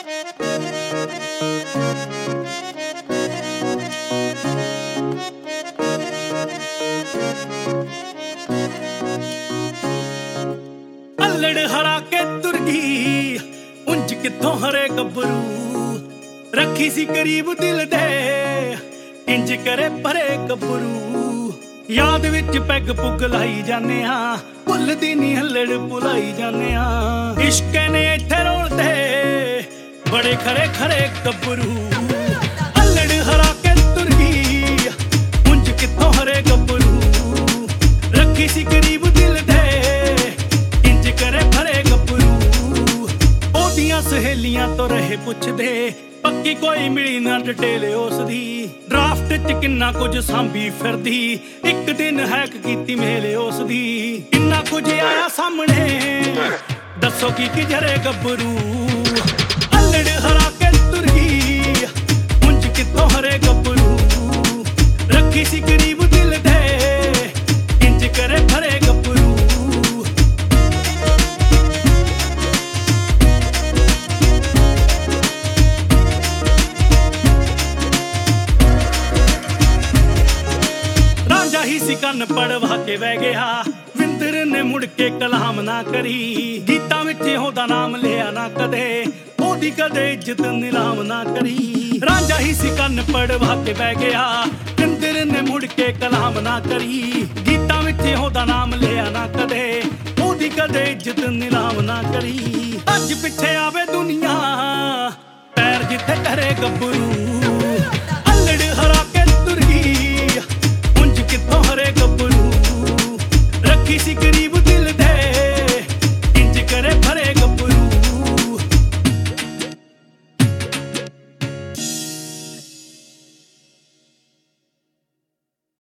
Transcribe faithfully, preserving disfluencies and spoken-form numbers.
अल्लड़ हरा के तुर गई उंज किथों हरे गब्बरू रखी सी करीब दिल दे इंज करे परे गब्बरू याद विच पैग पुग लाई जाने आ भुलदी नी हल्लड़ भुलाई जाने आ इश्क ने इत्थे रोलदे बड़े खरे खरे गब्बरू अल्लड़ हरा के तुर गई उंज किथों हरे गब्बरू रखी सी करीब दिल दे करे भरे गब्बरू ओदियां सहेलियां तो रहे पुछदे पक्की कोई मिली ना डिटेल उसदी ड्राफ्ट च किन्ना कुछ सांभी फिरदी एक दिन हैक कीती मेले उसदी किन्ना कुछ आया सामने दसो की कि जरे गब्बरू अल्लड़ हरा के तुर गई उंज किथों हरे गब्बरू रखी सी करीब दिल दे इंज करे भरे गब्बरू ही सी कन्न पड़वा के बह गया विंदर ने मुड़ के कलाम ना करी गीतां विच ओहदा नाम लिया ना कदे ओदी कदे इज्जत नीलाम ना करी रांझा ही सी कन्न पड़वा के बह गया विंदर ने मुड़ के कलाम ना करी गीतां विच ओहदा नाम लिया ना कदे ओदी कदे इज्जत नीलाम ना करी अज पिछे आवे दुनिया पैर जिथे करे गब्बरू अल्लड़ हरा के तुर गई किथों हरे गब्बरू रखी सी करीब